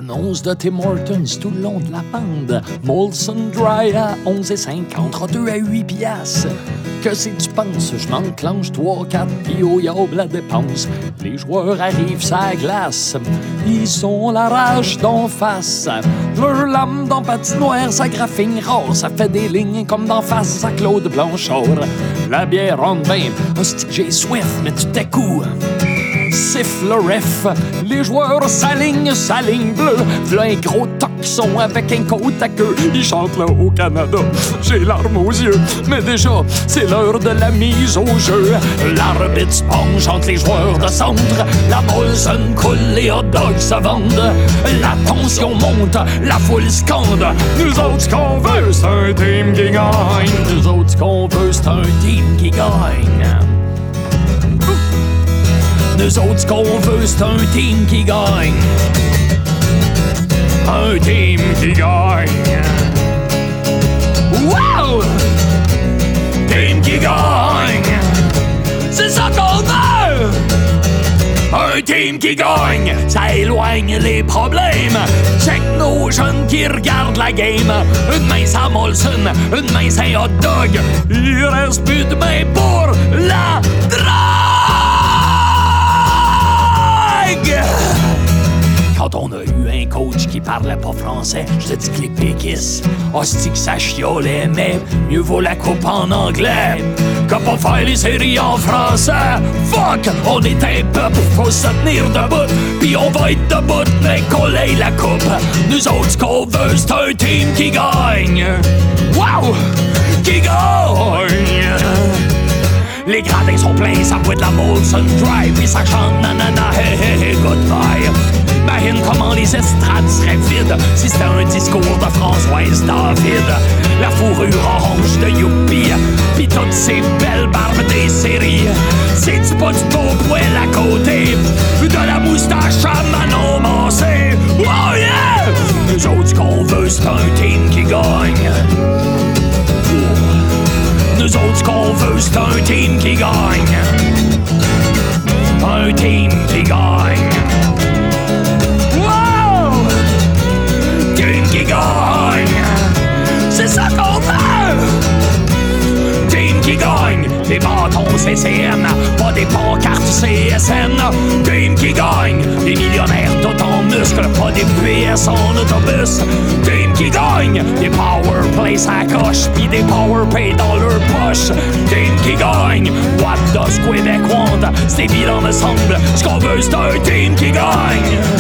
Annonce de Tim Hortons tout le long de la bande. Molson Dry à 11,50, 2 à 8 piastres. Que si tu penses, je m'enclenche 3, 4, pis au yaube la dépense. Les joueurs arrivent sa glace, ils sont la rage d'en face. Leur lame dans patinoire, ça graphigne rare, ça fait des lignes comme d'en face à Claude Blanchard. La bière rentre bien, hostie que j'ai soif, mais tout à coup siffle le ref, les joueurs s'alignent bleue. V'là un gros toxon avec un côte à queue. Ils chantent là au Canada, j'ai larmes aux yeux. Mais déjà, c'est l'heure de la mise au jeu. L'arbitre sponge entre les joueurs de centre. La Molson coule, les hot dogs se vendent. La tension monte, la foule scande. Nous autres, ce qu'on veut, c'est un team qui gagne. Nous autres, ce qu'on veut, c'est un team qui gagne. Nous autres, ce qu'on veut, c'est un team qui gagne. Un team qui gagne. Wow! Team qui gagne. C'est ça qu'on veut! Un team qui gagne, ça éloigne les problèmes. Check nos jeunes qui regardent la game. Une main sans Molson, une main sans hot dog. Il reste plus de main pour la drogue! Quand on a eu un coach qui parlait pas français, je te dis que les péquistes, hostie que ça chiolait, mais mieux vaut la coupe en anglais que pas faire les séries en français. Fuck, on est un peuple, faut se tenir debout, pis on va être debout, mais qu'on ait la coupe. Nous autres, ce qu'on veut, c'est un team qui gagne. Wow! Qui gagne! Les gradins sont pleins, ça boit de la Molson Dry, puis ça chante nanana, hey hey hey, goodbye. Imagine comment les estrades seraient vides si c'était un discours de Françoise David. La fourrure orange de Youpi, pis toutes ces belles barbes des séries. C'est-tu pas du beau poil à côté de la moustache à Manon Mancé? Oh yeah! Nous autres, ce qu'on veut, c'est un team qui gagne. Nous autres, ce qu'on veut, c'est un team qui gagne. Un team qui gagne. Wow! Team qui gagne. C'est ça qu'on veut. Team qui gagne. Des bâtons CCN, pas des pancartes CSN. Team qui gagne. Des millionnaires tout en muscles, pas des PS en autobus. Team qui gagne. Des power plays à coche, pis des power pay dans leur poche. Team qui gagne. What does Québec want? C'est bilan ensemble. Ce qu'on veut, c'est un team qui gagne.